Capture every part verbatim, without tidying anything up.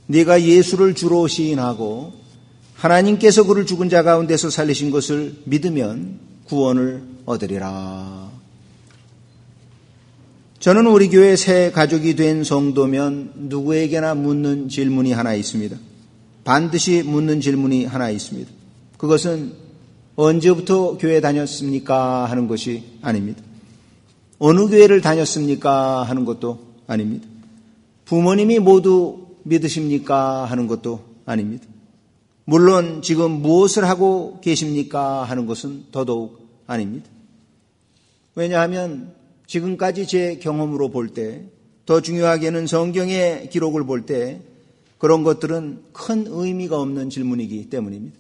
네가 예수를 주로 시인하고 하나님께서 그를 죽은 자 가운데서 살리신 것을 믿으면 구원을 얻으리라. 저는 우리 교회 새 가족이 된 성도면 누구에게나 묻는 질문이 하나 있습니다. 반드시 묻는 질문이 하나 있습니다. 그것은 언제부터 교회 다녔습니까? 하는 것이 아닙니다. 어느 교회를 다녔습니까? 하는 것도 아닙니다. 부모님이 모두 믿으십니까? 하는 것도 아닙니다. 물론 지금 무엇을 하고 계십니까? 하는 것은 더더욱 아닙니다. 왜냐하면 지금까지 제 경험으로 볼 때, 더 중요하게는 성경의 기록을 볼 때 그런 것들은 큰 의미가 없는 질문이기 때문입니다.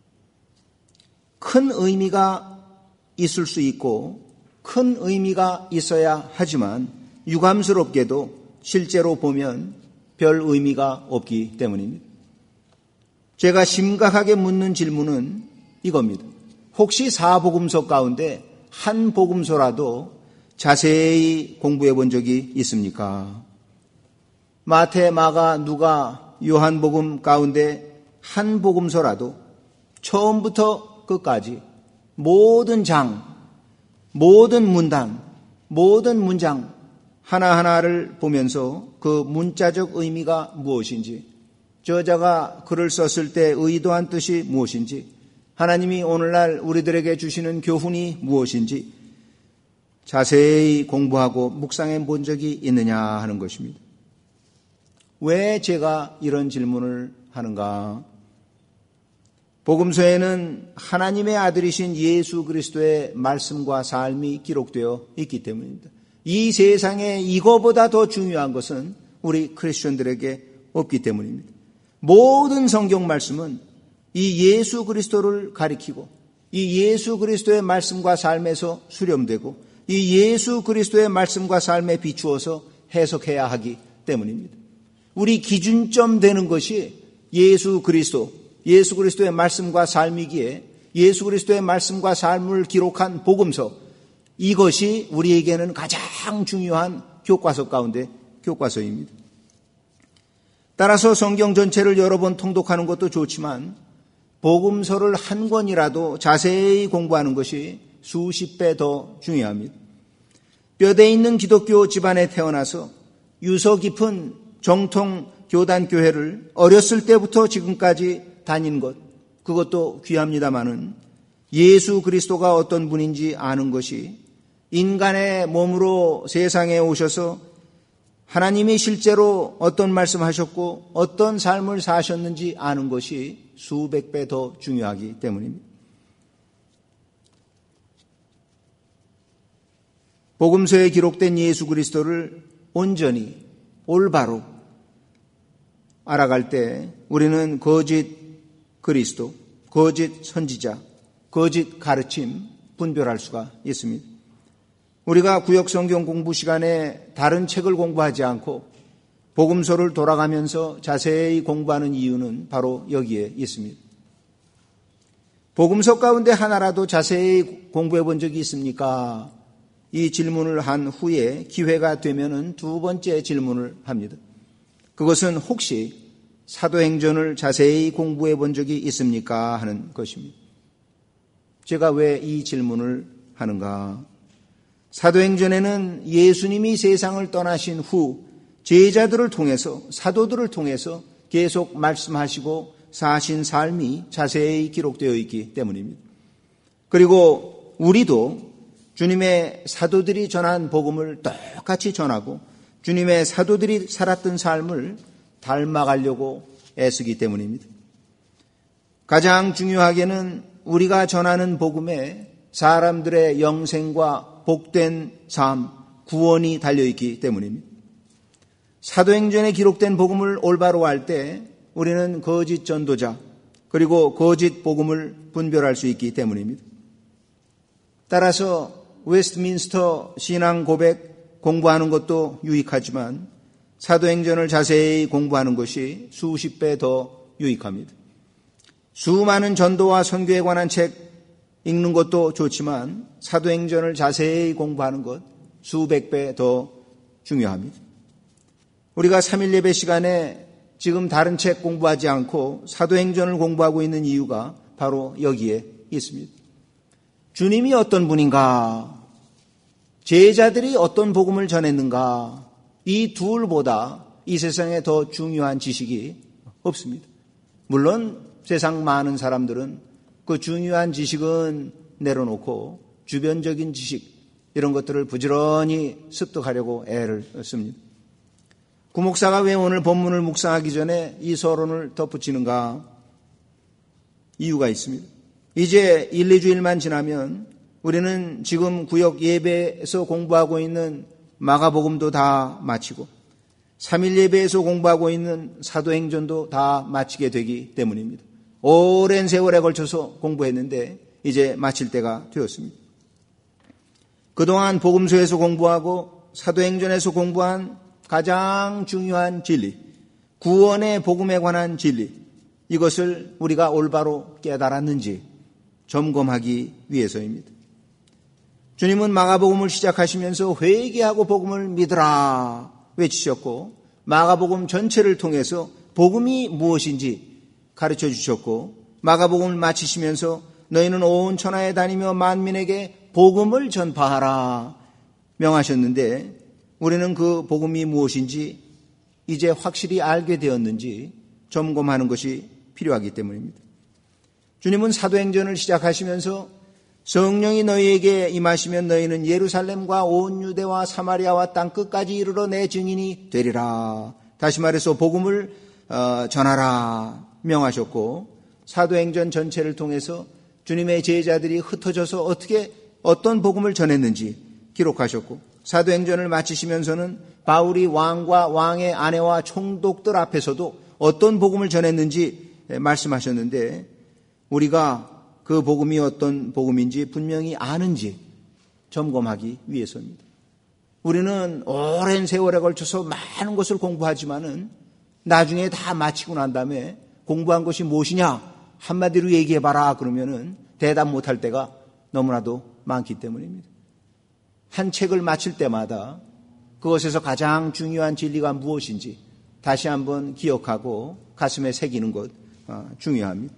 큰 의미가 있을 수 있고 큰 의미가 있어야 하지만 유감스럽게도 실제로 보면 별 의미가 없기 때문입니다. 제가 심각하게 묻는 질문은 이겁니다. 혹시 사복음서 가운데 한 복음서라도 자세히 공부해 본 적이 있습니까? 마태, 마가, 누가, 요한복음 가운데 한 복음서라도 처음부터 끝까지 모든 장, 모든 문단, 모든 문장 하나하나를 보면서 그 문자적 의미가 무엇인지, 저자가 글을 썼을 때 의도한 뜻이 무엇인지, 하나님이 오늘날 우리들에게 주시는 교훈이 무엇인지 자세히 공부하고 묵상해 본 적이 있느냐 하는 것입니다. 왜 제가 이런 질문을 하는가? 복음서에는 하나님의 아들이신 예수 그리스도의 말씀과 삶이 기록되어 있기 때문입니다. 이 세상에 이거보다 더 중요한 것은 우리 크리스천들에게 없기 때문입니다. 모든 성경 말씀은 이 예수 그리스도를 가리키고 이 예수 그리스도의 말씀과 삶에서 수렴되고 이 예수 그리스도의 말씀과 삶에 비추어서 해석해야 하기 때문입니다. 우리 기준점 되는 것이 예수 그리스도, 예수 그리스도의 말씀과 삶이기에 예수 그리스도의 말씀과 삶을 기록한 복음서, 이것이 우리에게는 가장 중요한 교과서 가운데 교과서입니다. 따라서 성경 전체를 여러 번 통독하는 것도 좋지만 복음서를 한 권이라도 자세히 공부하는 것이 수십 배 더 중요합니다. 뼈대 있는 기독교 집안에 태어나서 유서 깊은 정통 교단 교회를 어렸을 때부터 지금까지 다닌 것, 그것도 귀합니다마는 예수 그리스도가 어떤 분인지 아는 것이, 인간의 몸으로 세상에 오셔서 하나님이 실제로 어떤 말씀하셨고 어떤 삶을 사셨는지 아는 것이 수백 배 더 중요하기 때문입니다. 복음서에 기록된 예수 그리스도를 온전히 올바로 알아갈 때 우리는 거짓 그리스도, 거짓 선지자, 거짓 가르침 분별할 수가 있습니다. 우리가 구역 성경 공부 시간에 다른 책을 공부하지 않고 복음서를 돌아가면서 자세히 공부하는 이유는 바로 여기에 있습니다. 복음서 가운데 하나라도 자세히 공부해 본 적이 있습니까? 이 질문을 한 후에 기회가 되면은 두 번째 질문을 합니다. 그것은 혹시 사도행전을 자세히 공부해 본 적이 있습니까? 하는 것입니다. 제가 왜 이 질문을 하는가? 사도행전에는 예수님이 세상을 떠나신 후 제자들을 통해서, 사도들을 통해서 계속 말씀하시고 사신 삶이 자세히 기록되어 있기 때문입니다. 그리고 우리도 주님의 사도들이 전한 복음을 똑같이 전하고 주님의 사도들이 살았던 삶을 닮아가려고 애쓰기 때문입니다. 가장 중요하게는 우리가 전하는 복음에 사람들의 영생과 복된 삶, 구원이 달려있기 때문입니다. 사도행전에 기록된 복음을 올바로 할 때 우리는 거짓 전도자 그리고 거짓 복음을 분별할 수 있기 때문입니다. 따라서 웨스트민스터 신앙 고백 공부하는 것도 유익하지만 사도행전을 자세히 공부하는 것이 수십 배 더 유익합니다. 수많은 전도와 선교에 관한 책 읽는 것도 좋지만 사도행전을 자세히 공부하는 것 수백 배 더 중요합니다. 우리가 삼일 예배 시간에 지금 다른 책 공부하지 않고 사도행전을 공부하고 있는 이유가 바로 여기에 있습니다. 주님이 어떤 분인가? 제자들이 어떤 복음을 전했는가? 이 둘보다 이 세상에 더 중요한 지식이 없습니다. 물론 세상 많은 사람들은 그 중요한 지식은 내려놓고 주변적인 지식 이런 것들을 부지런히 습득하려고 애를 씁니다. 구목사가 왜 오늘 본문을 묵상하기 전에 이 서론을 덧붙이는가? 이유가 있습니다. 이제 일, 이 주일만 지나면 우리는 지금 구역 예배에서 공부하고 있는 마가복음도 다 마치고 삼 일 예배에서 공부하고 있는 사도행전도 다 마치게 되기 때문입니다. 오랜 세월에 걸쳐서 공부했는데 이제 마칠 때가 되었습니다. 그동안 복음서에서 공부하고 사도행전에서 공부한 가장 중요한 진리, 구원의 복음에 관한 진리, 이것을 우리가 올바로 깨달았는지 점검하기 위해서입니다. 주님은 마가복음을 시작하시면서 회개하고 복음을 믿으라 외치셨고 마가복음 전체를 통해서 복음이 무엇인지 가르쳐 주셨고 마가복음을 마치시면서 너희는 온 천하에 다니며 만민에게 복음을 전파하라 명하셨는데 우리는 그 복음이 무엇인지 이제 확실히 알게 되었는지 점검하는 것이 필요하기 때문입니다. 주님은 사도행전을 시작하시면서 성령이 너희에게 임하시면 너희는 예루살렘과 온 유대와 사마리아와 땅끝까지 이르러 내 증인이 되리라. 다시 말해서 복음을 전하라 명하셨고 사도행전 전체를 통해서 주님의 제자들이 흩어져서 어떻게 어떤 복음을 전했는지 기록하셨고 사도행전을 마치시면서는 바울이 왕과 왕의 아내와 총독들 앞에서도 어떤 복음을 전했는지 말씀하셨는데 우리가 그 복음이 어떤 복음인지 분명히 아는지 점검하기 위해서입니다. 우리는 오랜 세월에 걸쳐서 많은 것을 공부하지만은 나중에 다 마치고 난 다음에 공부한 것이 무엇이냐 한마디로 얘기해봐라 그러면은 대답 못할 때가 너무나도 많기 때문입니다. 한 책을 마칠 때마다 그것에서 가장 중요한 진리가 무엇인지 다시 한번 기억하고 가슴에 새기는 것 중요합니다.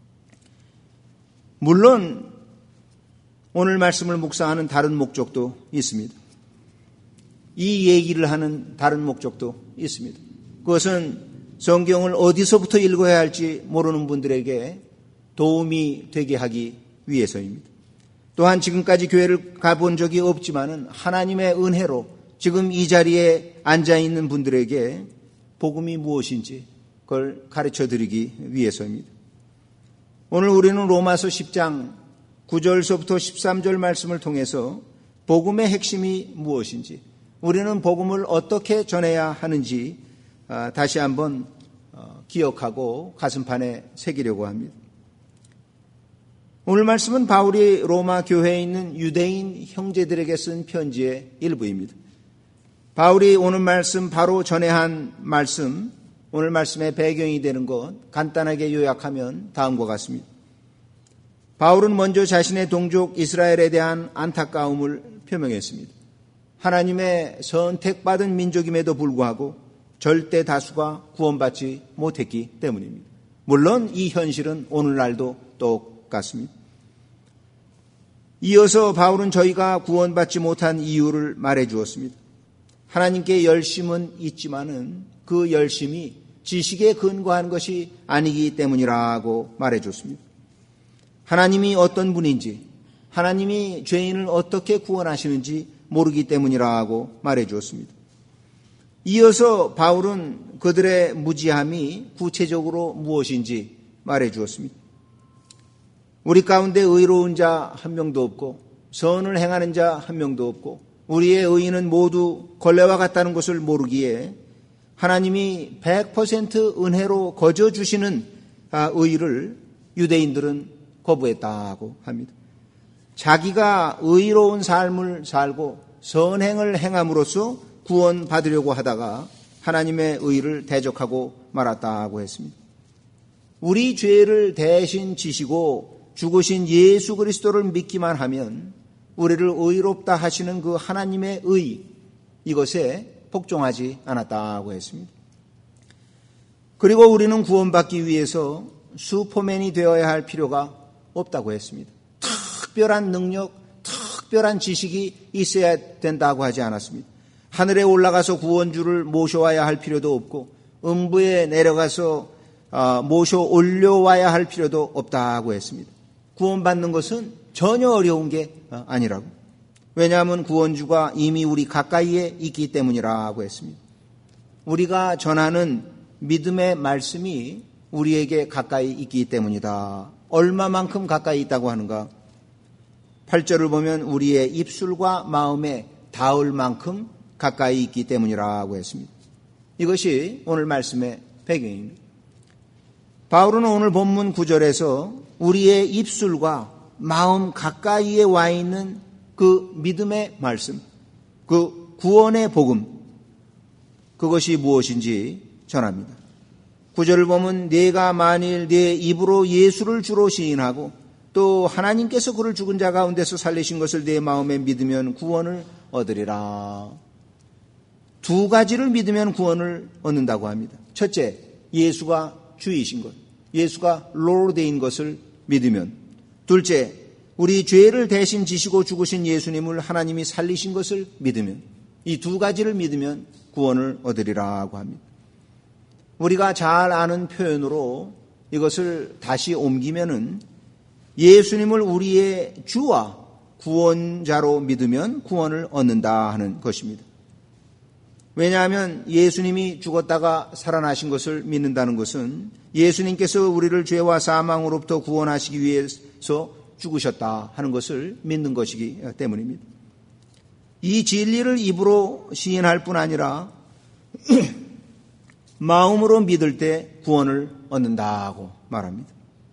물론 오늘 말씀을 묵상하는 다른 목적도 있습니다. 이 얘기를 하는 다른 목적도 있습니다. 그것은 성경을 어디서부터 읽어야 할지 모르는 분들에게 도움이 되게 하기 위해서입니다. 또한 지금까지 교회를 가본 적이 없지만은 하나님의 은혜로 지금 이 자리에 앉아있는 분들에게 복음이 무엇인지 그걸 가르쳐 드리기 위해서입니다. 오늘 우리는 로마서 십 장 구 절서부터 십삼 절 말씀을 통해서 복음의 핵심이 무엇인지 우리는 복음을 어떻게 전해야 하는지 다시 한번 기억하고 가슴판에 새기려고 합니다. 오늘 말씀은 바울이 로마 교회에 있는 유대인 형제들에게 쓴 편지의 일부입니다. 바울이 오늘 말씀 바로 전에 한 말씀, 오늘 말씀의 배경이 되는 것 간단하게 요약하면 다음과 같습니다. 바울은 먼저 자신의 동족 이스라엘에 대한 안타까움을 표명했습니다. 하나님의 선택받은 민족임에도 불구하고 절대 다수가 구원받지 못했기 때문입니다. 물론 이 현실은 오늘날도 똑같습니다. 이어서 바울은 저희가 구원받지 못한 이유를 말해 주었습니다. 하나님께 열심은 있지만은 그 열심이 지식에 근거한 것이 아니기 때문이라고 말해 줬습니다. 하나님이 어떤 분인지, 하나님이 죄인을 어떻게 구원하시는지 모르기 때문이라고 말해 주었습니다. 이어서 바울은 그들의 무지함이 구체적으로 무엇인지 말해 주었습니다. 우리 가운데 의로운 자 한 명도 없고 선을 행하는 자 한 명도 없고 우리의 의인은 모두 걸레와 같다는 것을 모르기에 하나님이 백 퍼센트 은혜로 거저 주시는 의를 유대인들은 거부했다고 합니다. 자기가 의로운 삶을 살고 선행을 행함으로써 구원받으려고 하다가 하나님의 의를 대적하고 말았다고 했습니다. 우리 죄를 대신 지시고 죽으신 예수 그리스도를 믿기만 하면 우리를 의롭다 하시는 그 하나님의 의, 이것에 복종하지 않았다고 했습니다. 그리고 우리는 구원받기 위해서 슈퍼맨이 되어야 할 필요가 없다고 했습니다. 특별한 능력, 특별한 지식이 있어야 된다고 하지 않았습니다. 하늘에 올라가서 구원주를 모셔와야 할 필요도 없고 음부에 내려가서 모셔 올려와야 할 필요도 없다고 했습니다. 구원받는 것은 전혀 어려운 게 아니라고. 왜냐하면 구원주가 이미 우리 가까이에 있기 때문이라고 했습니다. 우리가 전하는 믿음의 말씀이 우리에게 가까이 있기 때문이다. 얼마만큼 가까이 있다고 하는가? 팔 절을 보면 우리의 입술과 마음에 닿을 만큼 가까이 있기 때문이라고 했습니다. 이것이 오늘 말씀의 배경입니다. 바울은 오늘 본문 구 절에서 우리의 입술과 마음 가까이에 와 있는 그 믿음의 말씀, 그 구원의 복음, 그것이 무엇인지 전합니다. 구 절을 보면 내가 만일 내 입으로 예수를 주로 시인하고 또 하나님께서 그를 죽은 자 가운데서 살리신 것을 내 마음에 믿으면 구원을 얻으리라. 두 가지를 믿으면 구원을 얻는다고 합니다. 첫째, 예수가 주이신 것, 예수가 롤드인 것을 믿으면. 둘째, 우리 죄를 대신 지시고 죽으신 예수님을 하나님이 살리신 것을 믿으면. 이 두 가지를 믿으면 구원을 얻으리라고 합니다. 우리가 잘 아는 표현으로 이것을 다시 옮기면은 예수님을 우리의 주와 구원자로 믿으면 구원을 얻는다 하는 것입니다. 왜냐하면 예수님이 죽었다가 살아나신 것을 믿는다는 것은 예수님께서 우리를 죄와 사망으로부터 구원하시기 위해서 죽으셨다 하는 것을 믿는 것이기 때문입니다. 이 진리를 입으로 시인할 뿐 아니라 마음으로 믿을 때 구원을 얻는다고 말합니다.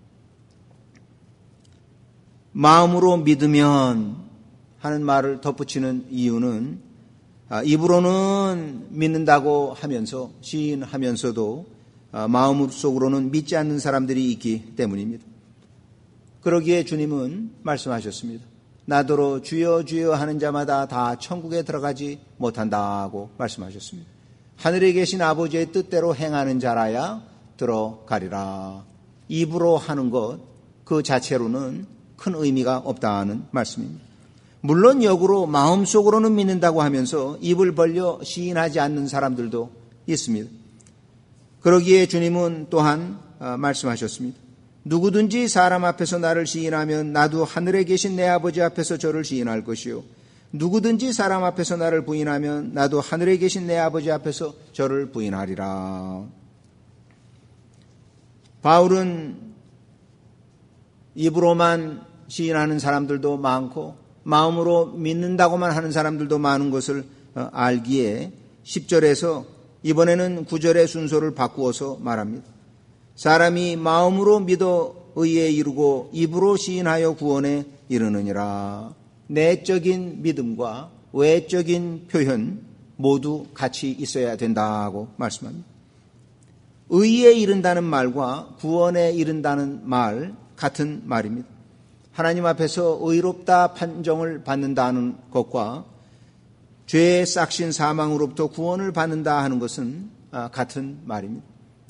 마음으로 믿으면 하는 말을 덧붙이는 이유는 입으로는 믿는다고 하면서 시인하면서도 마음속으로는 믿지 않는 사람들이 있기 때문입니다. 그러기에 주님은 말씀하셨습니다. 나더러 주여 주여 하는 자마다 다 천국에 들어가지 못한다고 말씀하셨습니다. 하늘에 계신 아버지의 뜻대로 행하는 자라야 들어가리라. 입으로 하는 것 그 자체로는 큰 의미가 없다는 말씀입니다. 물론 역으로 마음속으로는 믿는다고 하면서 입을 벌려 시인하지 않는 사람들도 있습니다. 그러기에 주님은 또한 말씀하셨습니다. 누구든지 사람 앞에서 나를 시인하면 나도 하늘에 계신 내 아버지 앞에서 저를 시인할 것이요. 누구든지 사람 앞에서 나를 부인하면 나도 하늘에 계신 내 아버지 앞에서 저를 부인하리라. 바울은 입으로만 시인하는 사람들도 많고 마음으로 믿는다고만 하는 사람들도 많은 것을 알기에 십 절에서 이번에는 구 절의 순서를 바꾸어서 말합니다. 사람이 마음으로 믿어 의에 이르고 입으로 시인하여 구원에 이르느니라. 내적인 믿음과 외적인 표현 모두 같이 있어야 된다고 말씀합니다. 의에 이른다는 말과 구원에 이른다는 말 같은 말입니다. 하나님 앞에서 의롭다 판정을 받는다는 것과 죄의 싹신 사망으로부터 구원을 받는다 하는 것은 같은 말입니다.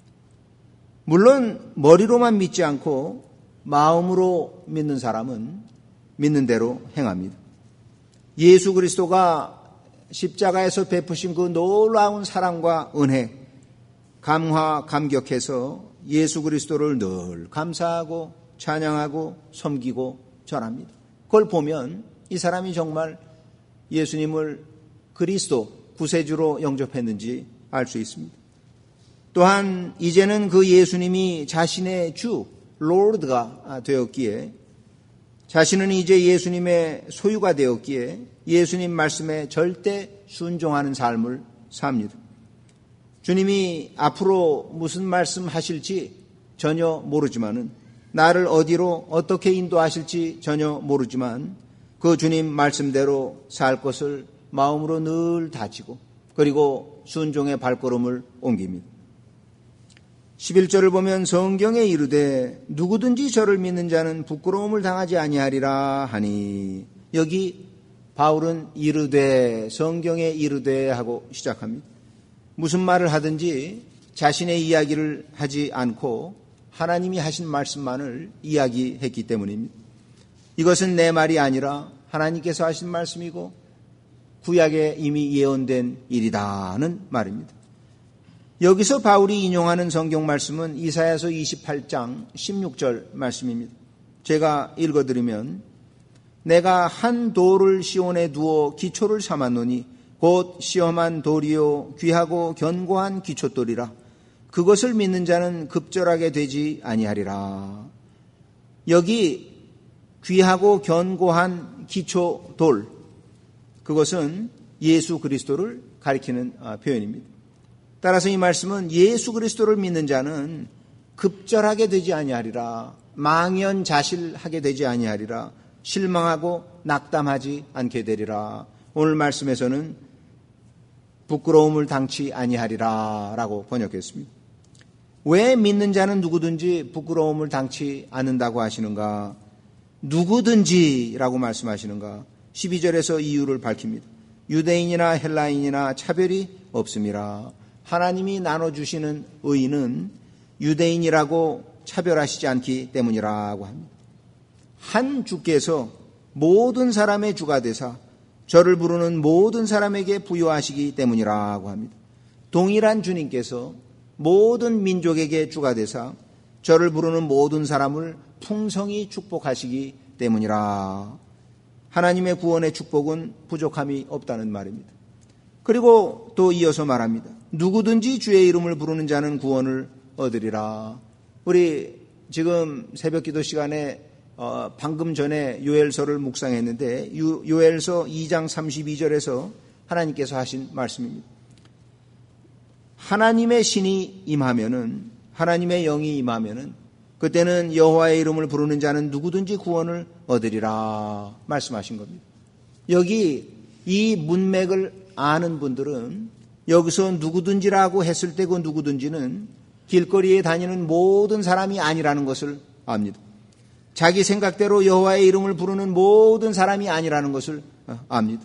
물론 머리로만 믿지 않고 마음으로 믿는 사람은 믿는 대로 행합니다. 예수 그리스도가 십자가에서 베푸신 그 놀라운 사랑과 은혜, 감화 감격해서 예수 그리스도를 늘 감사하고 찬양하고 섬기고 전합니다. 그걸 보면 이 사람이 정말 예수님을 그리스도 구세주로 영접했는지 알 수 있습니다. 또한 이제는 그 예수님이 자신의 주 롤드가 되었기에 자신은 이제 예수님의 소유가 되었기에 예수님 말씀에 절대 순종하는 삶을 삽니다. 주님이 앞으로 무슨 말씀 하실지 전혀 모르지만은 나를 어디로 어떻게 인도하실지 전혀 모르지만 그 주님 말씀대로 살 것을 마음으로 늘 다지고 그리고 순종의 발걸음을 옮깁니다. 십일 절을 보면 성경에 이르되 누구든지 저를 믿는 자는 부끄러움을 당하지 아니하리라 하니 여기 바울은 이르되 성경에 이르되 하고 시작합니다. 무슨 말을 하든지 자신의 이야기를 하지 않고 하나님이 하신 말씀만을 이야기했기 때문입니다. 이것은 내 말이 아니라 하나님께서 하신 말씀이고 구약에 이미 예언된 일이다는 말입니다. 여기서 바울이 인용하는 성경 말씀은 이사야서 이십팔 장 십육 절 말씀입니다. 제가 읽어드리면 내가 한 돌을 시온에 두어 기초를 삼았노니 곧 시험한 돌이요 귀하고 견고한 기초돌이라 그것을 믿는 자는 급절하게 되지 아니하리라. 여기 귀하고 견고한 기초돌, 그것은 예수 그리스도를 가리키는 표현입니다. 따라서 이 말씀은 예수 그리스도를 믿는 자는 급절하게 되지 아니하리라, 망연자실하게 되지 아니하리라, 실망하고 낙담하지 않게 되리라. 오늘 말씀에서는 부끄러움을 당치 아니하리라 라고 번역했습니다. 왜 믿는 자는 누구든지 부끄러움을 당치 않는다고 하시는가? 누구든지라고 말씀하시는가? 십이 절에서 이유를 밝힙니다. 유대인이나 헬라인이나 차별이 없음이라. 하나님이 나눠주시는 의는 유대인이라고 차별하시지 않기 때문이라고 합니다. 한 주께서 모든 사람의 주가 되사 저를 부르는 모든 사람에게 부여하시기 때문이라고 합니다. 동일한 주님께서 모든 민족에게 주가 되사 저를 부르는 모든 사람을 풍성히 축복하시기 때문이라. 하나님의 구원의 축복은 부족함이 없다는 말입니다. 그리고 또 이어서 말합니다. 누구든지 주의 이름을 부르는 자는 구원을 얻으리라. 우리 지금 새벽 기도 시간에 어, 방금 전에 요엘서를 묵상했는데 요, 요엘서 이 장 삼십이 절에서 하나님께서 하신 말씀입니다. 하나님의 신이 임하면은, 하나님의 영이 임하면은 그때는 여호와의 이름을 부르는 자는 누구든지 구원을 얻으리라 말씀하신 겁니다. 여기 이 문맥을 아는 분들은 여기서 누구든지라고 했을 때 그 누구든지는 길거리에 다니는 모든 사람이 아니라는 것을 압니다. 자기 생각대로 여호와의 이름을 부르는 모든 사람이 아니라는 것을 압니다.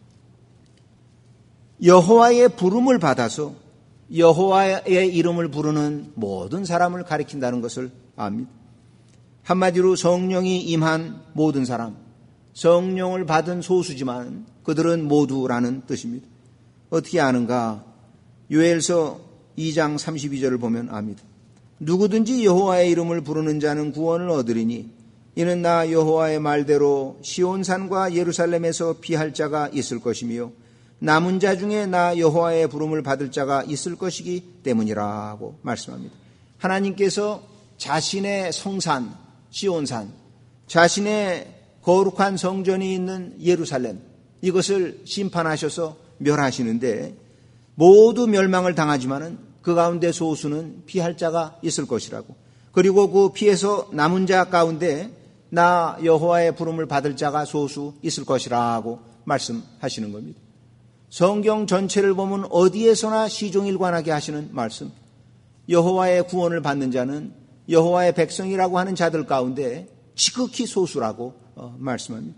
여호와의 부름을 받아서 여호와의 이름을 부르는 모든 사람을 가리킨다는 것을 압니다. 한마디로 성령이 임한 모든 사람, 성령을 받은 소수지만 그들은 모두라는 뜻입니다. 어떻게 아는가? 요엘서 이 장 삼십이 절을 보면 압니다. 누구든지 여호와의 이름을 부르는 자는 구원을 얻으리니 이는 나 여호와의 말대로 시온산과 예루살렘에서 피할 자가 있을 것이며 남은 자 중에 나 여호와의 부름을 받을 자가 있을 것이기 때문이라고 말씀합니다. 하나님께서 자신의 성산 시온산, 자신의 거룩한 성전이 있는 예루살렘, 이것을 심판하셔서 멸하시는데 모두 멸망을 당하지만은 그 가운데 소수는 피할 자가 있을 것이라고, 그리고 그 피해서 남은 자 가운데 나 여호와의 부름을 받을 자가 소수 있을 것이라고 말씀하시는 겁니다. 성경 전체를 보면 어디에서나 시종일관하게 하시는 말씀, 여호와의 구원을 받는 자는 여호와의 백성이라고 하는 자들 가운데 지극히 소수라고 어, 말씀합니다.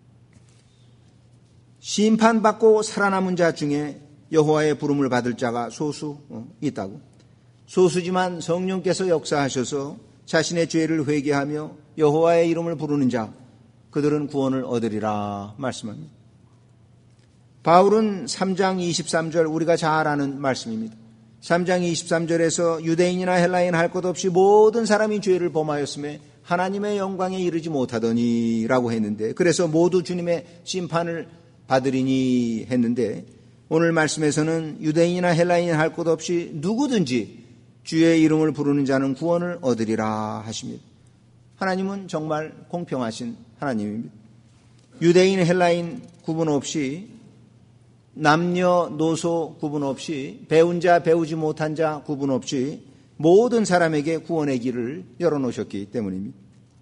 심판받고 살아남은 자 중에 여호와의 부름을 받을 자가 소수 어, 있다고. 소수지만 성령께서 역사하셔서 자신의 죄를 회개하며 여호와의 이름을 부르는 자, 그들은 구원을 얻으리라 말씀합니다. 바울은 삼 장 이십삼 절 우리가 잘 아는 말씀입니다. 삼 장 이십삼 절에서 유대인이나 헬라인 할 것 없이 모든 사람이 죄를 범하였음에 하나님의 영광에 이르지 못하더니 라고 했는데, 그래서 모두 주님의 심판을 받으리니 했는데, 오늘 말씀에서는 유대인이나 헬라인 할 것 없이 누구든지 주의 이름을 부르는 자는 구원을 얻으리라 하십니다. 하나님은 정말 공평하신 하나님입니다. 유대인 헬라인 구분 없이, 남녀노소 구분 없이, 배운 자 배우지 못한 자 구분 없이 모든 사람에게 구원의 길을 열어놓으셨기 때문입니다.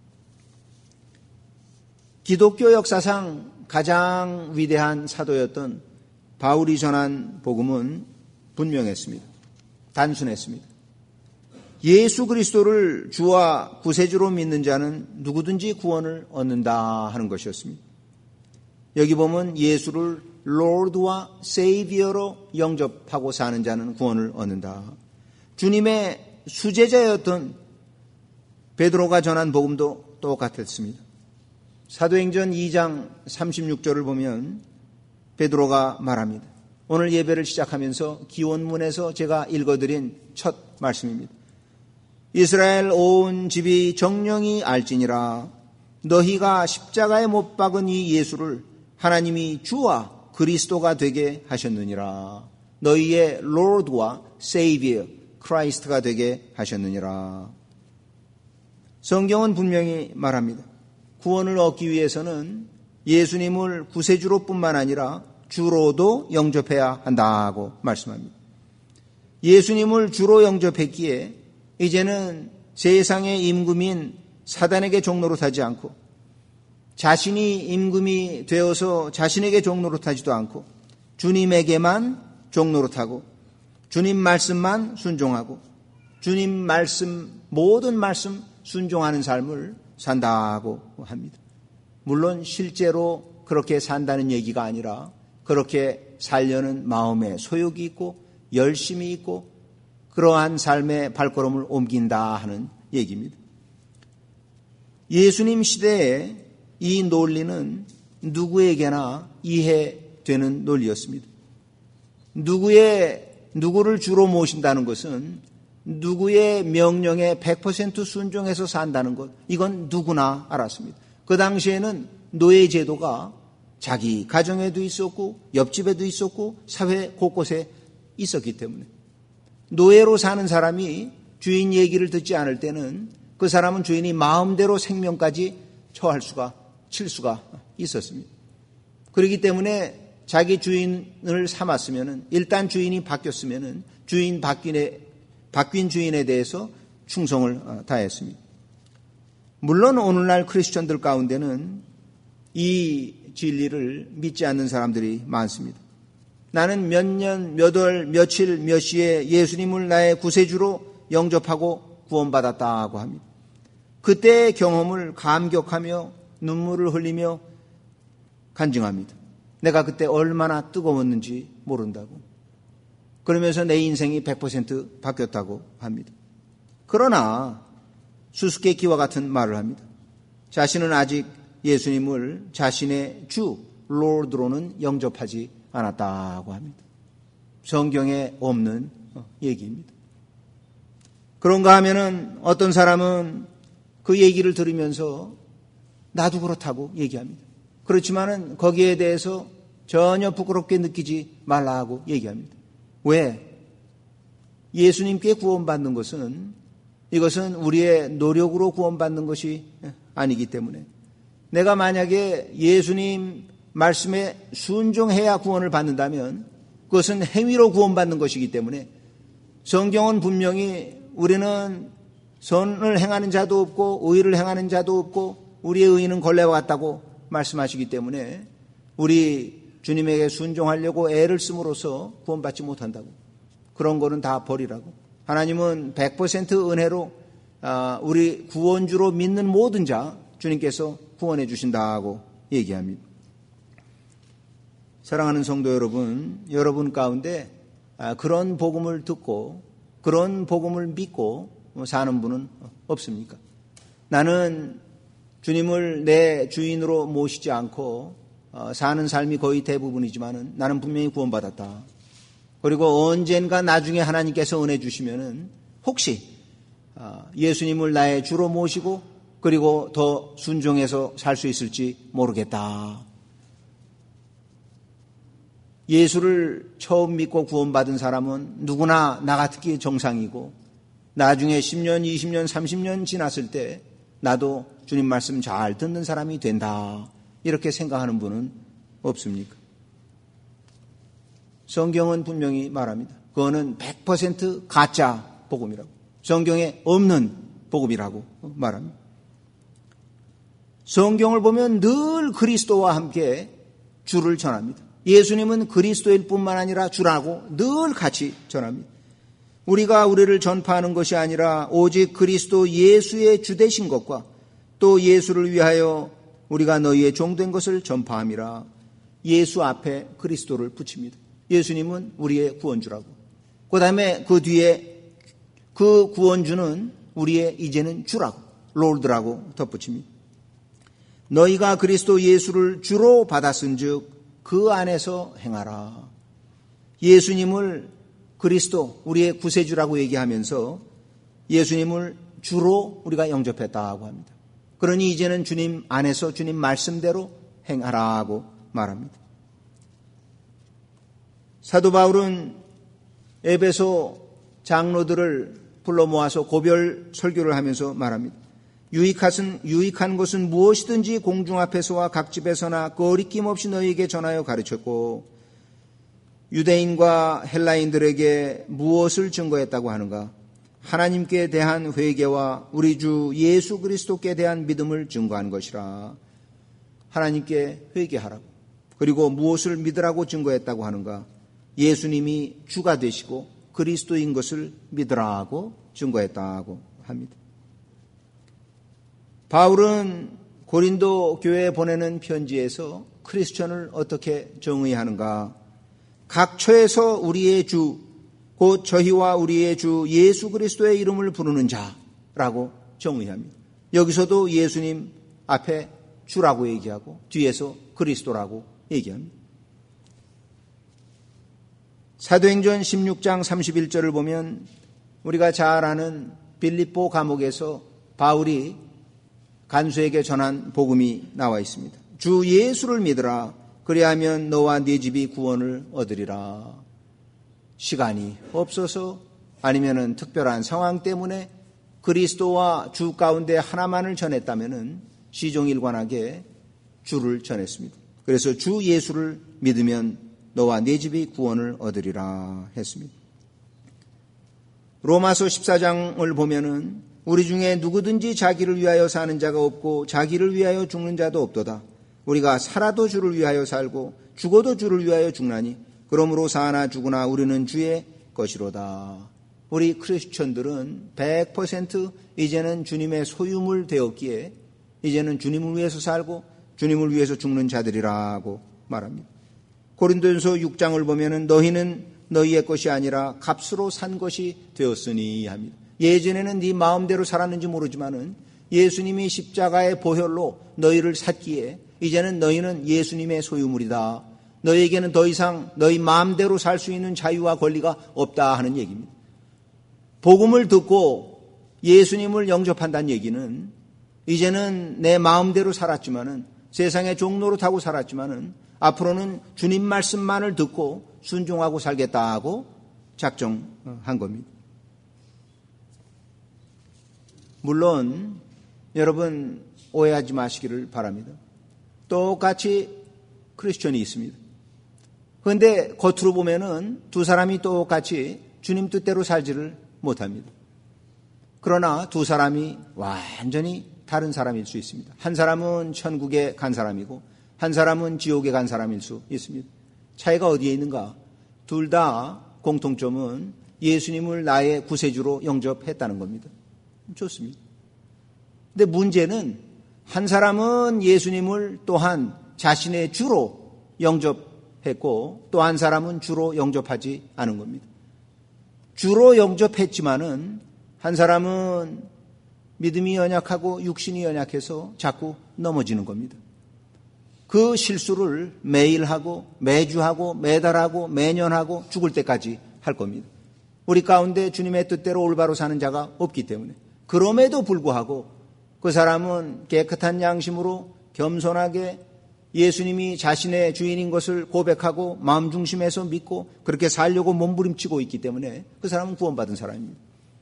기독교 역사상 가장 위대한 사도였던 바울이 전한 복음은 분명했습니다. 단순했습니다. 예수 그리스도를 주와 구세주로 믿는 자는 누구든지 구원을 얻는다 하는 것이었습니다. 여기 보면 예수를 롤드와 세이비어로 영접하고 사는 자는 구원을 얻는다. 주님의 수제자였던 베드로가 전한 복음도 똑같았습니다. 사도행전 이 장 삼십육 절을 보면 베드로가 말합니다. 오늘 예배를 시작하면서 기원문에서 제가 읽어드린 첫 말씀입니다. 이스라엘 온 집이 정령이 알지니라 너희가 십자가에 못 박은 이 예수를 하나님이 주와 그리스도가 되게 하셨느니라. 너희의 Lord와 Savior, 크라이스트가 되게 하셨느니라. 성경은 분명히 말합니다. 구원을 얻기 위해서는 예수님을 구세주로 뿐만 아니라 주로도 영접해야 한다고 말씀합니다. 예수님을 주로 영접했기에 이제는 세상의 임금인 사단에게 종노릇하지 않고 자신이 임금이 되어서 자신에게 종노릇하지도 않고 주님에게만 종노릇하고 주님 말씀만 순종하고 주님 말씀 모든 말씀 순종하는 삶을 산다고 합니다. 물론 실제로 그렇게 산다는 얘기가 아니라 그렇게 살려는 마음에 소욕이 있고 열심이 있고 그러한 삶의 발걸음을 옮긴다 하는 얘기입니다. 예수님 시대에 이 논리는 누구에게나 이해되는 논리였습니다. 누구의, 누구를 주로 모신다는 것은 누구의 명령에 백 퍼센트 순종해서 산다는 것, 이건 누구나 알았습니다. 그 당시에는 노예제도가 자기 가정에도 있었고 옆집에도 있었고 사회 곳곳에 있었기 때문에 노예로 사는 사람이 주인 얘기를 듣지 않을 때는 그 사람은 주인이 마음대로 생명까지 처할 수가 칠 수가 있었습니다. 그렇기 때문에 자기 주인을 삼았으면은 일단 주인이 바뀌었으면은 주인 바뀐에 바뀐 주인에 대해서 충성을 다했습니다. 물론 오늘날 크리스천들 가운데는 이 진리를 믿지 않는 사람들이 많습니다. 나는 몇 년, 몇 월, 며칠, 몇 시에 예수님을 나의 구세주로 영접하고 구원받았다고 합니다. 그때의 경험을 감격하며 눈물을 흘리며 간증합니다. 내가 그때 얼마나 뜨거웠는지 모른다고. 그러면서 내 인생이 백 퍼센트 바뀌었다고 합니다. 그러나 수수께끼와 같은 말을 합니다. 자신은 아직 예수님을 자신의 주, 롤드로는 영접하지 않았다고 합니다. 성경에 없는 얘기입니다. 그런가 하면은 어떤 사람은 그 얘기를 들으면서 나도 그렇다고 얘기합니다. 그렇지만은 거기에 대해서 전혀 부끄럽게 느끼지 말라고 얘기합니다. 왜? 예수님께 구원받는 것은 이것은 우리의 노력으로 구원받는 것이 아니기 때문에 내가 만약에 예수님 말씀에 순종해야 구원을 받는다면 그것은 행위로 구원받는 것이기 때문에 성경은 분명히 우리는 선을 행하는 자도 없고 의를 행하는 자도 없고 우리의 의는 걸레와 같다고 말씀하시기 때문에 우리 주님에게 순종하려고 애를 씀으로써 구원받지 못한다고. 그런 거는 다 버리라고. 하나님은 백 퍼센트 은혜로 우리 구원주로 믿는 모든 자 주님께서 구원해 주신다고 얘기합니다. 사랑하는 성도 여러분, 여러분 가운데 그런 복음을 듣고 그런 복음을 믿고 사는 분은 없습니까? 나는 주님을 내 주인으로 모시지 않고 사는 삶이 거의 대부분이지만은 나는 분명히 구원받았다. 그리고 언젠가 나중에 하나님께서 은혜 주시면은 혹시 예수님을 나의 주로 모시고 그리고 더 순종해서 살 수 있을지 모르겠다. 예수를 처음 믿고 구원받은 사람은 누구나 나 같기 정상이고 나중에 십 년, 이십 년, 삼십 년 지났을 때 나도 주님 말씀 잘 듣는 사람이 된다. 이렇게 생각하는 분은 없습니까? 성경은 분명히 말합니다. 그거는 백 퍼센트 가짜 복음이라고. 성경에 없는 복음이라고 말합니다. 성경을 보면 늘 그리스도와 함께 주를 전합니다. 예수님은 그리스도일 뿐만 아니라 주라고 늘 같이 전합니다. 우리가 우리를 전파하는 것이 아니라 오직 그리스도 예수의 주 되신 것과 또 예수를 위하여 우리가 너희의 종된 것을 전파함이라. 예수 앞에 그리스도를 붙입니다. 예수님은 우리의 구원주라고. 그 다음에 그 뒤에 그 구원주는 우리의 이제는 주라고, 롤드라고 덧붙입니다. 너희가 그리스도 예수를 주로 받았은즉 그 안에서 행하라. 예수님을 그리스도, 우리의 구세주라고 얘기하면서 예수님을 주로 우리가 영접했다고 합니다. 그러니 이제는 주님 안에서 주님 말씀대로 행하라고 말합니다. 사도 바울은 에베소 장로들을 불러 모아서 고별 설교를 하면서 말합니다. 유익한, 유익한 것은 무엇이든지 공중 앞에서와 각 집에서나 거리낌 없이 너희에게 전하여 가르쳤고 유대인과 헬라인들에게 무엇을 증거했다고 하는가? 하나님께 대한 회개와 우리 주 예수 그리스도께 대한 믿음을 증거한 것이라. 하나님께 회개하라고. 그리고 무엇을 믿으라고 증거했다고 하는가? 예수님이 주가 되시고 그리스도인 것을 믿으라고 증거했다고 합니다. 바울은 고린도 교회에 보내는 편지에서 크리스천을 어떻게 정의하는가? 각처에서 우리의 주, 곧 저희와 우리의 주 예수 그리스도의 이름을 부르는 자라고 정의합니다. 여기서도 예수님 앞에 주라고 얘기하고 뒤에서 그리스도라고 얘기합니다. 사도행전 십육 장 삼십일 절을 보면 우리가 잘 아는 빌립보 감옥에서 바울이 간수에게 전한 복음이 나와 있습니다. 주 예수를 믿으라. 그리하면 너와 네 집이 구원을 얻으리라. 시간이 없어서 아니면은 특별한 상황 때문에 그리스도와 주 가운데 하나만을 전했다면은 시종일관하게 주를 전했습니다. 그래서 주 예수를 믿으면 너와 네 집이 구원을 얻으리라 했습니다. 로마서 십사 장을 보면은 우리 중에 누구든지 자기를 위하여 사는 자가 없고 자기를 위하여 죽는 자도 없도다. 우리가 살아도 주를 위하여 살고 죽어도 주를 위하여 죽나니 그러므로 사나 죽으나 우리는 주의 것이로다. 우리 크리스천들은 백 퍼센트 이제는 주님의 소유물 되었기에 이제는 주님을 위해서 살고 주님을 위해서 죽는 자들이라고 말합니다. 고린도전서 육 장을 보면은 너희는 너희의 것이 아니라 값으로 산 것이 되었으니 합니다. 예전에는 네 마음대로 살았는지 모르지만은 예수님이 십자가의 보혈로 너희를 샀기에 이제는 너희는 예수님의 소유물이다. 너희에게는 더 이상 너희 마음대로 살 수 있는 자유와 권리가 없다 하는 얘기입니다. 복음을 듣고 예수님을 영접한다는 얘기는 이제는 내 마음대로 살았지만은 세상의 종로로 타고 살았지만은 앞으로는 주님 말씀만을 듣고 순종하고 살겠다고 작정한 겁니다. 물론 여러분 오해하지 마시기를 바랍니다. 똑같이 크리스천이 있습니다. 그런데 겉으로 보면은 두 사람이 똑같이 주님 뜻대로 살지를 못합니다. 그러나 두 사람이 완전히 다른 사람일 수 있습니다. 한 사람은 천국에 간 사람이고 한 사람은 지옥에 간 사람일 수 있습니다. 차이가 어디에 있는가? 둘 다 공통점은 예수님을 나의 구세주로 영접했다는 겁니다. 좋습니다. 근데 문제는 한 사람은 예수님을 또한 자신의 주로 영접했고 또 한 사람은 주로 영접하지 않은 겁니다. 주로 영접했지만은 한 사람은 믿음이 연약하고 육신이 연약해서 자꾸 넘어지는 겁니다. 그 실수를 매일 하고 매주 하고 매달 하고 매년 하고 죽을 때까지 할 겁니다. 우리 가운데 주님의 뜻대로 올바로 사는 자가 없기 때문에 그럼에도 불구하고 그 사람은 깨끗한 양심으로 겸손하게 예수님이 자신의 주인인 것을 고백하고 마음 중심에서 믿고 그렇게 살려고 몸부림치고 있기 때문에 그 사람은 구원받은 사람입니다.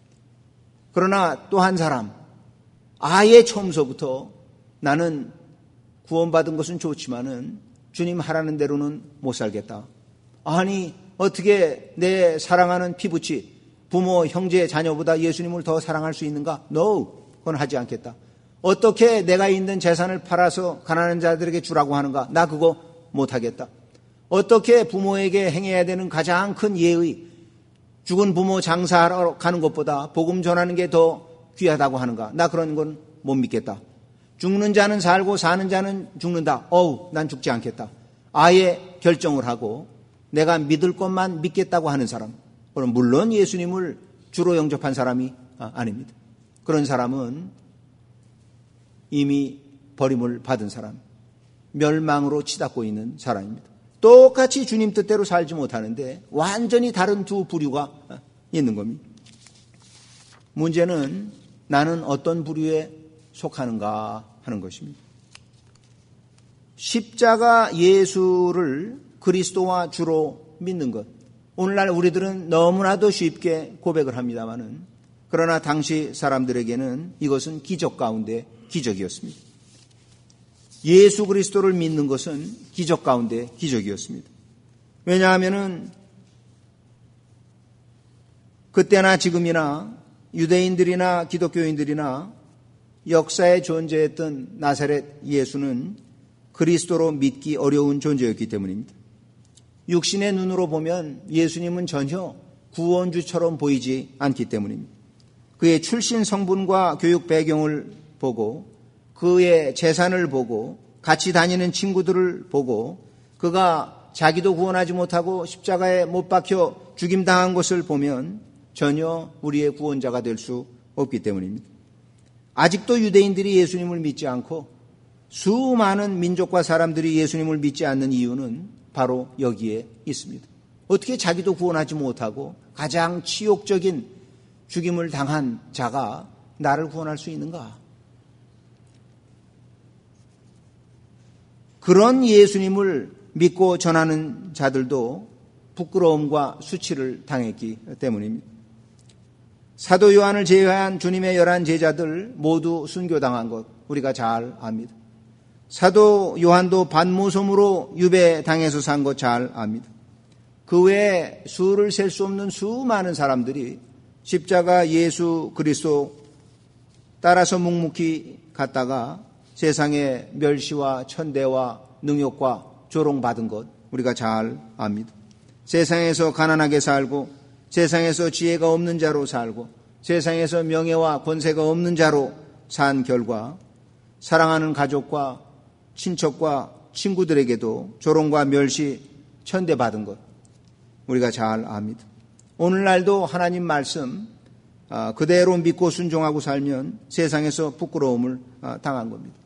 그러나 또 한 사람 아예 처음서부터 나는 구원받은 것은 좋지만은 주님 하라는 대로는 못 살겠다. 아니 어떻게 내 사랑하는 피부치 부모 형제 자녀보다 예수님을 더 사랑할 수 있는가? No, 그건 하지 않겠다. 어떻게 내가 있는 재산을 팔아서 가난한 자들에게 주라고 하는가? 나 그거 못하겠다. 어떻게 부모에게 행해야 되는 가장 큰 예의 죽은 부모 장사하러 가는 것보다 복음 전하는 게 더 귀하다고 하는가? 나 그런 건 못 믿겠다. 죽는 자는 살고 사는 자는 죽는다. 어우, 난 죽지 않겠다. 아예 결정을 하고 내가 믿을 것만 믿겠다고 하는 사람. 그럼 물론 예수님을 주로 영접한 사람이 아닙니다. 그런 사람은 이미 버림을 받은 사람, 멸망으로 치닫고 있는 사람입니다. 똑같이 주님 뜻대로 살지 못하는데 완전히 다른 두 부류가 있는 겁니다. 문제는 나는 어떤 부류에 속하는가 하는 것입니다. 십자가 예수를 그리스도와 주로 믿는 것. 오늘날 우리들은 너무나도 쉽게 고백을 합니다마는, 그러나 당시 사람들에게는 이것은 기적 가운데 기적이었습니다. 예수 그리스도를 믿는 것은 기적 가운데 기적이었습니다. 왜냐하면은 그때나 지금이나 유대인들이나 기독교인들이나 역사에 존재했던 나사렛 예수는 그리스도로 믿기 어려운 존재였기 때문입니다. 육신의 눈으로 보면 예수님은 전혀 구원주처럼 보이지 않기 때문입니다. 그의 출신 성분과 교육 배경을 보고, 그의 재산을 보고, 같이 다니는 친구들을 보고, 그가 자기도 구원하지 못하고 십자가에 못 박혀 죽임당한 것을 보면 전혀 우리의 구원자가 될 수 없기 때문입니다. 아직도 유대인들이 예수님을 믿지 않고 수많은 민족과 사람들이 예수님을 믿지 않는 이유는 바로 여기에 있습니다. 어떻게 자기도 구원하지 못하고 가장 치욕적인 죽임을 당한 자가 나를 구원할 수 있는가? 그런 예수님을 믿고 전하는 자들도 부끄러움과 수치를 당했기 때문입니다. 사도 요한을 제외한 주님의 열한 제자들 모두 순교당한 것 우리가 잘 압니다. 사도 요한도 반모섬으로 유배당해서 산 것 잘 압니다. 그 외에 수를 셀 수 없는 수많은 사람들이 십자가 예수 그리스도 따라서 묵묵히 갔다가 세상의 멸시와 천대와 능욕과 조롱받은 것 우리가 잘 압니다. 세상에서 가난하게 살고, 세상에서 지혜가 없는 자로 살고, 세상에서 명예와 권세가 없는 자로 산 결과 사랑하는 가족과 친척과 친구들에게도 조롱과 멸시, 천대받은 것 우리가 잘 압니다. 오늘날도 하나님 말씀 그대로 믿고 순종하고 살면 세상에서 부끄러움을 당한 겁니다.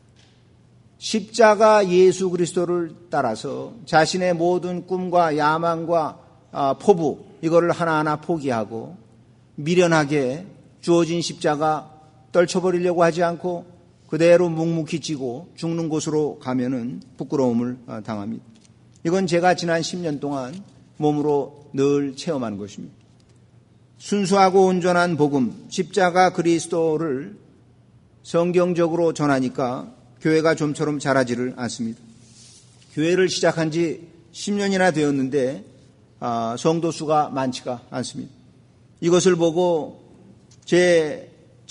십자가 예수 그리스도를 따라서 자신의 모든 꿈과 야망과 포부 이거를 하나하나 포기하고 미련하게 주어진 십자가 떨쳐버리려고 하지 않고 그대로 묵묵히 지고 죽는 곳으로 가면은 부끄러움을 당합니다. 이건 제가 지난 십 년 동안 몸으로 늘 체험하는 것입니다. 순수하고 온전한 복음, 십자가 그리스도를 성경적으로 전하니까 교회가 좀처럼 자라지를 않습니다. 교회를 시작한 지 십 년이나 되었는데 성도 수가 많지가 않습니다. 이것을 보고 제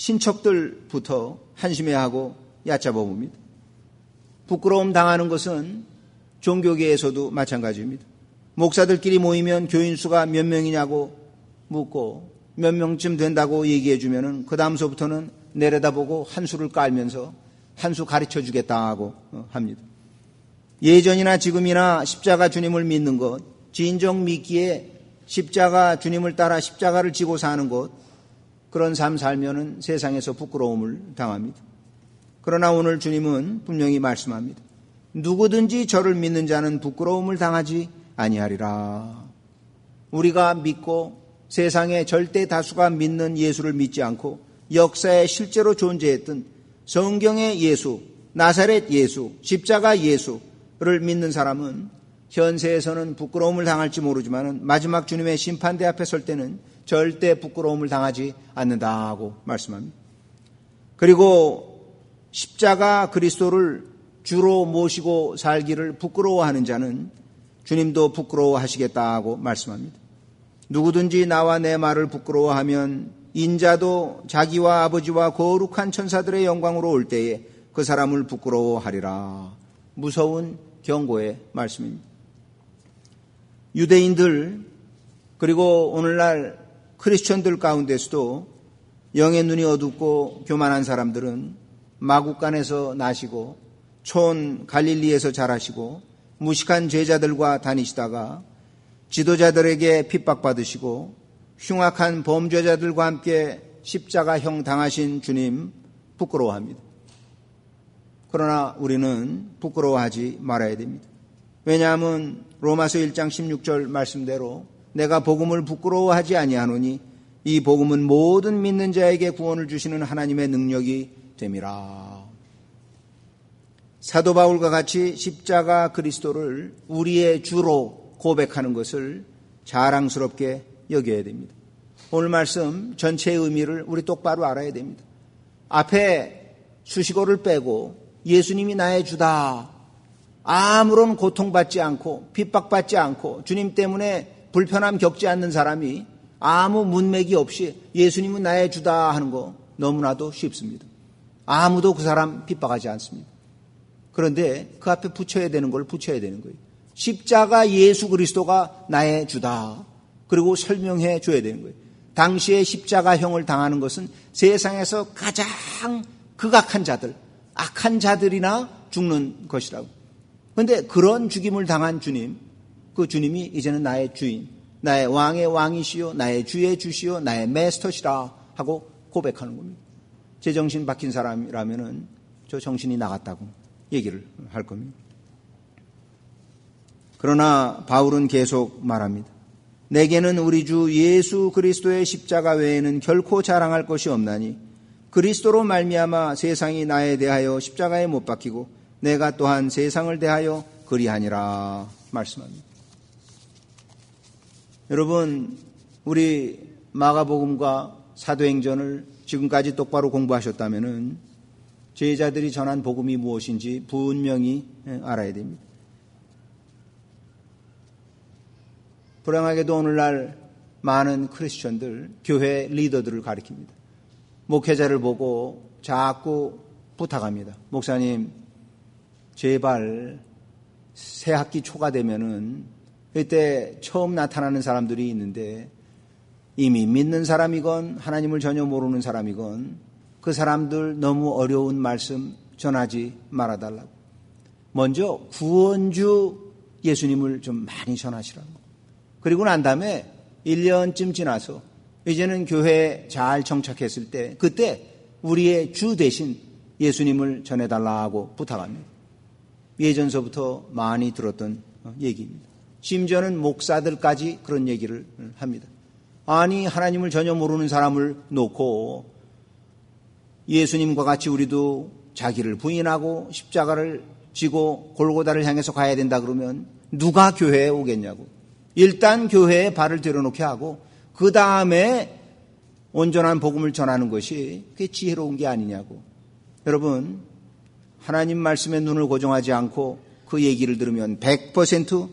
친척들부터 한심해하고 얕잡아 봅니다. 부끄러움 당하는 것은 종교계에서도 마찬가지입니다. 목사들끼리 모이면 교인 수가 몇 명이냐고 묻고 몇 명쯤 된다고 얘기해 주면은 그 다음서부터는 내려다보고 한 수를 깔면서 한 수 가르쳐 주겠다고 합니다. 예전이나 지금이나 십자가 주님을 믿는 것, 진정 믿기에 십자가 주님을 따라 십자가를 지고 사는 것, 그런 삶 살면은 세상에서 부끄러움을 당합니다. 그러나 오늘 주님은 분명히 말씀합니다. 누구든지 저를 믿는 자는 부끄러움을 당하지 아니하리라. 우리가 믿고 세상의 절대 다수가 믿는 예수를 믿지 않고 역사에 실제로 존재했던 성경의 예수, 나사렛 예수, 십자가 예수를 믿는 사람은 현세에서는 부끄러움을 당할지 모르지만 마지막 주님의 심판대 앞에 설 때는 절대 부끄러움을 당하지 않는다고 말씀합니다. 그리고 십자가 그리스도를 주로 모시고 살기를 부끄러워하는 자는 주님도 부끄러워하시겠다고 말씀합니다. 누구든지 나와 내 말을 부끄러워하면 인자도 자기와 아버지와 거룩한 천사들의 영광으로 올 때에 그 사람을 부끄러워하리라. 무서운 경고의 말씀입니다. 유대인들 그리고 오늘날 크리스천들 가운데서도 영의 눈이 어둡고 교만한 사람들은 마국간에서 나시고 촌 갈릴리에서 자라시고 무식한 제자들과 다니시다가 지도자들에게 핍박받으시고 흉악한 범죄자들과 함께 십자가형 당하신 주님 부끄러워합니다. 그러나 우리는 부끄러워하지 말아야 됩니다. 왜냐하면 로마서 일 장 십육 절 말씀대로 내가 복음을 부끄러워하지 아니하노니 이 복음은 모든 믿는 자에게 구원을 주시는 하나님의 능력이 됨이라. 사도 바울과 같이 십자가 그리스도를 우리의 주로 고백하는 것을 자랑스럽게 여겨야 됩니다. 오늘 말씀 전체의 의미를 우리 똑바로 알아야 됩니다. 앞에 수식어를 빼고 예수님이 나의 주다, 아무런 고통받지 않고 핍박받지 않고 주님 때문에 불편함 겪지 않는 사람이 아무 문맥이 없이 예수님은 나의 주다 하는 거 너무나도 쉽습니다. 아무도 그 사람 핍박하지 않습니다. 그런데 그 앞에 붙여야 되는 걸 붙여야 되는 거예요. 십자가 예수 그리스도가 나의 주다. 그리고 설명해 줘야 되는 거예요. 당시에 십자가형을 당하는 것은 세상에서 가장 극악한 자들, 악한 자들이나 죽는 것이라고. 그런데 그런 죽임을 당한 주님, 그 주님이 이제는 나의 주인, 나의 왕의 왕이시요, 나의 주의 주시요, 나의 마스터시라 하고 고백하는 겁니다. 제정신 박힌 사람이라면은 저 정신이 나갔다고 얘기를 할 겁니다. 그러나 바울은 계속 말합니다. 내게는 우리 주 예수 그리스도의 십자가 외에는 결코 자랑할 것이 없나니 그리스도로 말미암아 세상이 나에 대하여 십자가에 못 박히고 내가 또한 세상을 대하여 그리하니라 말씀합니다. 여러분, 우리 마가복음과 사도행전을 지금까지 똑바로 공부하셨다면은 제자들이 전한 복음이 무엇인지 분명히 알아야 됩니다. 불행하게도 오늘날 많은 크리스천들, 교회 리더들을 가리킵니다. 목회자를 보고 자꾸 부탁합니다. 목사님, 제발 새 학기 초가 되면은 그때 처음 나타나는 사람들이 있는데 이미 믿는 사람이건 하나님을 전혀 모르는 사람이건 그 사람들 너무 어려운 말씀 전하지 말아달라고. 먼저 구원주 예수님을 좀 많이 전하시라고. 그리고 난 다음에 일 년쯤 지나서 이제는 교회에 잘 정착했을 때 그때 우리의 주 대신 예수님을 전해달라고 부탁합니다. 예전서부터 많이 들었던 얘기입니다. 심지어는 목사들까지 그런 얘기를 합니다. 아니, 하나님을 전혀 모르는 사람을 놓고 예수님과 같이 우리도 자기를 부인하고 십자가를 지고 골고다를 향해서 가야 된다 그러면 누가 교회에 오겠냐고. 일단 교회에 발을 들여놓게 하고 그 다음에 온전한 복음을 전하는 것이 그게 지혜로운 게 아니냐고. 여러분, 하나님 말씀에 눈을 고정하지 않고 그 얘기를 들으면 백 퍼센트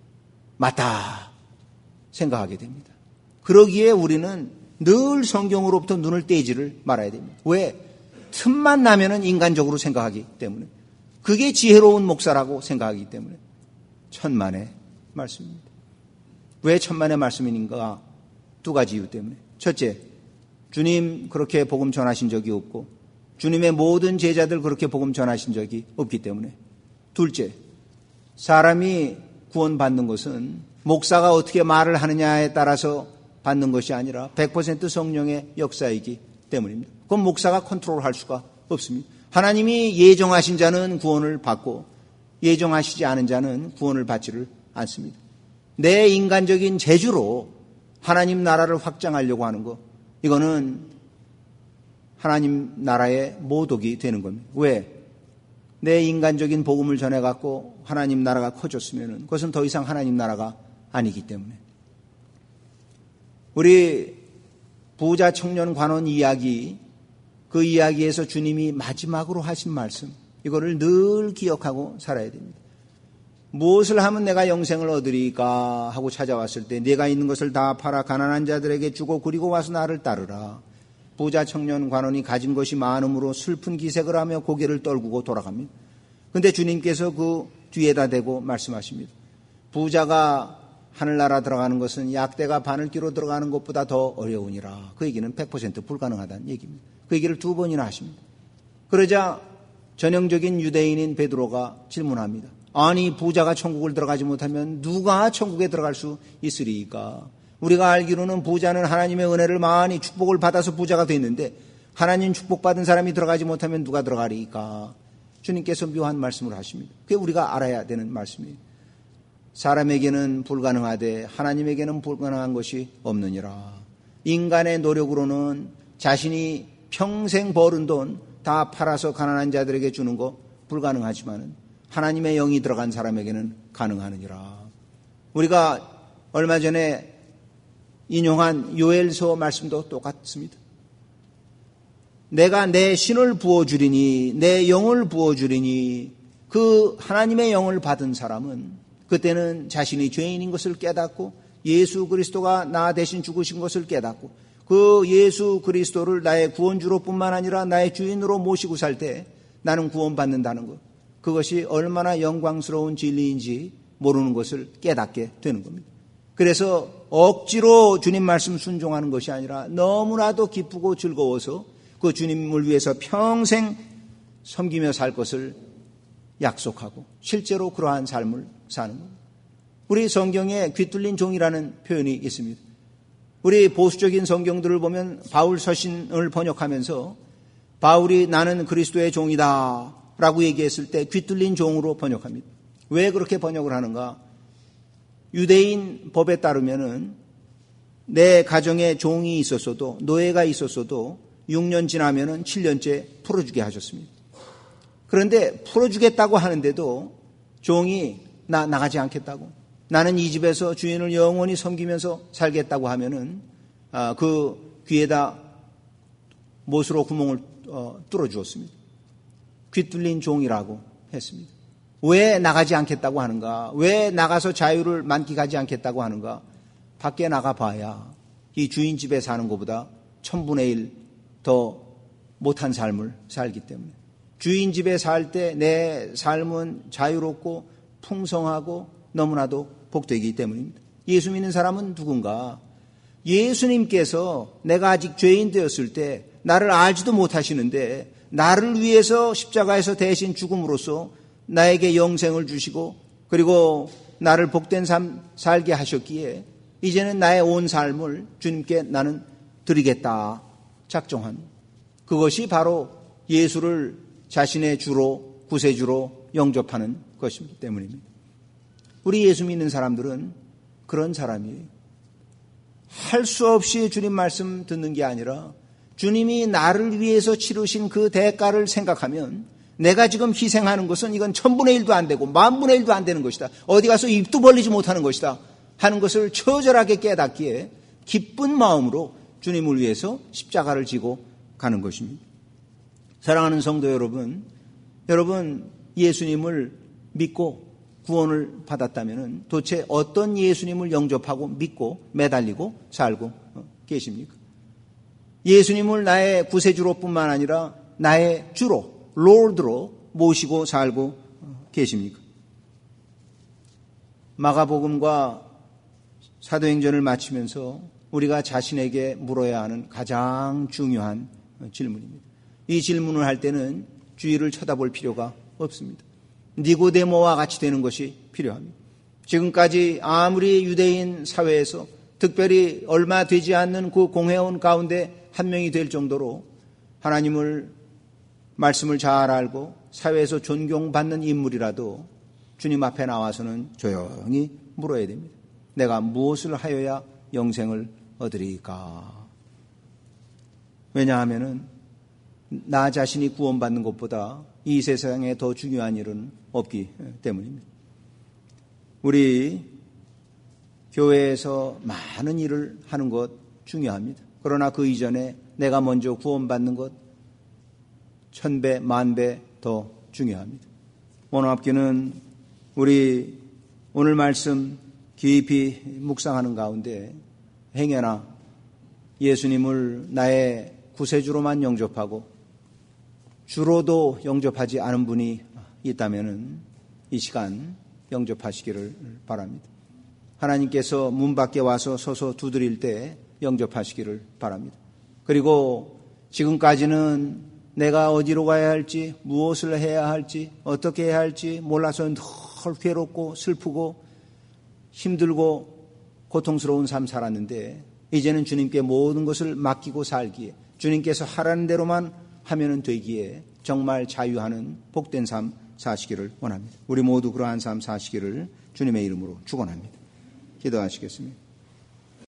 맞다 생각하게 됩니다. 그러기에 우리는 늘 성경으로부터 눈을 떼지를 말아야 됩니다. 왜? 틈만 나면은 인간적으로 생각하기 때문에. 그게 지혜로운 목사라고 생각하기 때문에. 천만의 말씀입니다. 왜 천만의 말씀인가? 두 가지 이유 때문에. 첫째, 주님 그렇게 복음 전하신 적이 없고 주님의 모든 제자들 그렇게 복음 전하신 적이 없기 때문에. 둘째, 사람이 구원받는 것은 목사가 어떻게 말을 하느냐에 따라서 받는 것이 아니라 백 퍼센트 성령의 역사이기 때문입니다. 그건 목사가 컨트롤할 수가 없습니다. 하나님이 예정하신 자는 구원을 받고 예정하시지 않은 자는 구원을 받지를 않습니다. 내 인간적인 재주로 하나님 나라를 확장하려고 하는 것, 이거는 하나님 나라의 모독이 되는 겁니다. 왜? 내 인간적인 복음을 전해갖고 하나님 나라가 커졌으면 그것은 더 이상 하나님 나라가 아니기 때문에. 우리 부자 청년 관원 이야기, 그 이야기에서 주님이 마지막으로 하신 말씀, 이거를 늘 기억하고 살아야 됩니다. 무엇을 하면 내가 영생을 얻으리까 하고 찾아왔을 때 내가 있는 것을 다 팔아 가난한 자들에게 주고 그리고 와서 나를 따르라. 부자 청년 관원이 가진 것이 많음으로 슬픈 기색을 하며 고개를 떨구고 돌아갑니다. 그런데 주님께서 그 뒤에다 대고 말씀하십니다. 부자가 하늘나라 들어가는 것은 약대가 바늘귀로 들어가는 것보다 더 어려우니라. 그 얘기는 백 퍼센트 불가능하다는 얘기입니다. 그 얘기를 두 번이나 하십니다. 그러자 전형적인 유대인인 베드로가 질문합니다. 아니, 부자가 천국을 들어가지 못하면 누가 천국에 들어갈 수 있으리까? 우리가 알기로는 부자는 하나님의 은혜를 많이 축복을 받아서 부자가 됐는데 하나님 축복받은 사람이 들어가지 못하면 누가 들어가리까? 주님께서 묘한 말씀을 하십니다. 그게 우리가 알아야 되는 말씀이에요. 사람에게는 불가능하되 하나님에게는 불가능한 것이 없느니라. 인간의 노력으로는 자신이 평생 벌은 돈 다 팔아서 가난한 자들에게 주는 거 불가능하지만 하나님의 영이 들어간 사람에게는 가능하느니라. 우리가 얼마 전에 인용한 요엘서 말씀도 똑같습니다. 내가 내 신을 부어주리니 내 영을 부어주리니 그 하나님의 영을 받은 사람은 그때는 자신이 죄인인 것을 깨닫고 예수 그리스도가 나 대신 죽으신 것을 깨닫고 그 예수 그리스도를 나의 구원주로 뿐만 아니라 나의 주인으로 모시고 살 때 나는 구원받는다는 것, 그것이 얼마나 영광스러운 진리인지 모르는 것을 깨닫게 되는 겁니다. 그래서 억지로 주님 말씀 순종하는 것이 아니라 너무나도 기쁘고 즐거워서 그 주님을 위해서 평생 섬기며 살 것을 약속하고 실제로 그러한 삶을 사는 겁니다. 우리 성경에 귀뚫린 종이라는 표현이 있습니다. 우리 보수적인 성경들을 보면 바울 서신을 번역하면서 바울이 나는 그리스도의 종이다 라고 얘기했을 때 귀뚫린 종으로 번역합니다. 왜 그렇게 번역을 하는가? 유대인 법에 따르면은 내 가정에 종이 있었어도 노예가 있었어도 육 년 지나면은 칠 년째 풀어주게 하셨습니다. 그런데 풀어주겠다고 하는데도 종이 나 나가지 않겠다고, 나는 이 집에서 주인을 영원히 섬기면서 살겠다고 하면은 그 귀에다 못으로 구멍을 뚫어 주었습니다. 귀 뚫린 종이라고 했습니다. 왜 나가지 않겠다고 하는가? 왜 나가서 자유를 만끽하지 않겠다고 하는가? 밖에 나가봐야 이 주인 집에 사는 것보다 천분의 일 더 못한 삶을 살기 때문에, 주인 집에 살 때 내 삶은 자유롭고 풍성하고 너무나도 복되기 때문입니다. 예수 믿는 사람은 누군가? 예수님께서 내가 아직 죄인 되었을 때 나를 알지도 못하시는데 나를 위해서 십자가에서 대신 죽음으로써 나에게 영생을 주시고 그리고 나를 복된 삶 살게 하셨기에 이제는 나의 온 삶을 주님께 나는 드리겠다 작정한, 그것이 바로 예수를 자신의 주로 구세주로 영접하는 것이기 때문입니다. 우리 예수 믿는 사람들은 그런 사람이에요. 할 수 없이 주님 말씀 듣는 게 아니라 주님이 나를 위해서 치르신 그 대가를 생각하면 내가 지금 희생하는 것은 이건 천분의 일도 안 되고 만분의 일도 안 되는 것이다, 어디 가서 입도 벌리지 못하는 것이다 하는 것을 처절하게 깨닫기에 기쁜 마음으로 주님을 위해서 십자가를 지고 가는 것입니다. 사랑하는 성도 여러분, 여러분 예수님을 믿고 구원을 받았다면 도대체 어떤 예수님을 영접하고 믿고 매달리고 살고 계십니까? 예수님을 나의 구세주로 뿐만 아니라 나의 주로, 롤드로 모시고 살고 계십니까? 마가복음과 사도행전을 마치면서 우리가 자신에게 물어야 하는 가장 중요한 질문입니다. 이 질문을 할 때는 주위를 쳐다볼 필요가 없습니다. 니고데모와 같이 되는 것이 필요합니다. 지금까지 아무리 유대인 사회에서 특별히 얼마 되지 않는 그 공회원 가운데 한 명이 될 정도로 하나님을 말씀을 잘 알고 사회에서 존경받는 인물이라도 주님 앞에 나와서는 조용히 물어야 됩니다. 내가 무엇을 하여야 영생을 얻으리까? 왜냐하면은 나 자신이 구원받는 것보다 이 세상에 더 중요한 일은 없기 때문입니다. 우리 교회에서 많은 일을 하는 것 중요합니다. 그러나 그 이전에 내가 먼저 구원받는 것 천배 만배 더 중요합니다. 오늘 학교는 우리 오늘 말씀 깊이 묵상하는 가운데 행여나 예수님을 나의 구세주로만 영접하고 주로도 영접하지 않은 분이 있다면 이 시간 영접하시기를 바랍니다. 하나님께서 문 밖에 와서 서서 두드릴 때 영접하시기를 바랍니다. 그리고 지금까지는 내가 어디로 가야 할지, 무엇을 해야 할지, 어떻게 해야 할지 몰라서 늘 괴롭고 슬프고 힘들고 고통스러운 삶 살았는데 이제는 주님께 모든 것을 맡기고 살기에, 주님께서 하라는 대로만 하면은 되기에 정말 자유하는 복된 삶 사시기를 원합니다. 우리 모두 그러한 삶 사시기를 주님의 이름으로 축원합니다. 기도하시겠습니다.